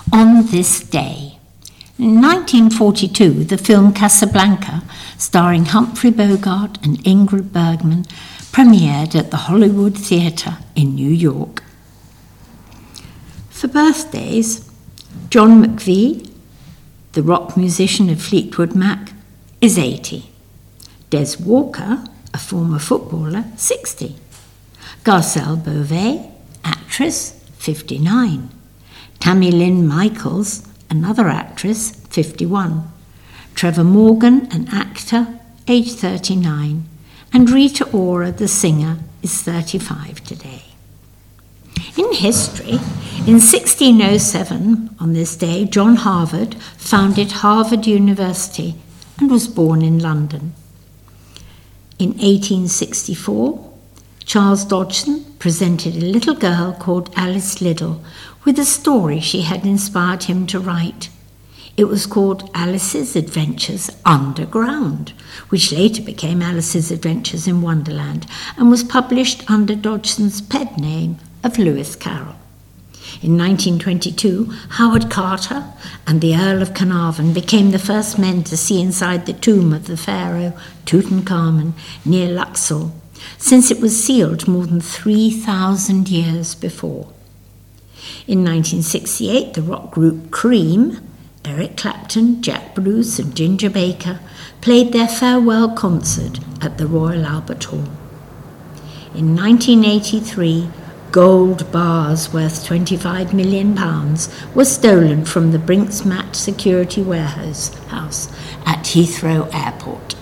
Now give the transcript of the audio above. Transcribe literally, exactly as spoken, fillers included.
On this day. In nineteen forty-two, the film Casablanca, starring Humphrey Bogart and Ingrid Bergman, premiered at the Hollywood Theatre in New York. For birthdays, John McVie, the rock musician of Fleetwood Mac, is eighty. Des Walker, a former footballer, sixty. Garcelle Beauvais, actress, fifty-nine. Tammy Lynn Michaels, another actress, fifty-one. Trevor Morgan, an actor, age thirty-nine. And Rita Ora, the singer, is thirty-five today. In history, in sixteen oh seven, on this day, John Harvard founded Harvard University and was born in London. In eighteen sixty-four, Charles Dodgson presented a little girl called Alice Liddell with a story she had inspired him to write. It was called Alice's Adventures Underground, which later became Alice's Adventures in Wonderland and was published under Dodgson's pen name of Lewis Carroll. In nineteen twenty-two, Howard Carter and the Earl of Carnarvon became the first men to see inside the tomb of the pharaoh Tutankhamun near Luxor, since it was sealed more than three thousand years before. In nineteen sixty-eight, the rock group Cream, Eric Clapton, Jack Bruce and Ginger Baker, played their farewell concert at the Royal Albert Hall. In nineteen eighty-three, gold bars worth twenty-five million pounds were stolen from the Brinks Mat security warehouse house at Heathrow Airport.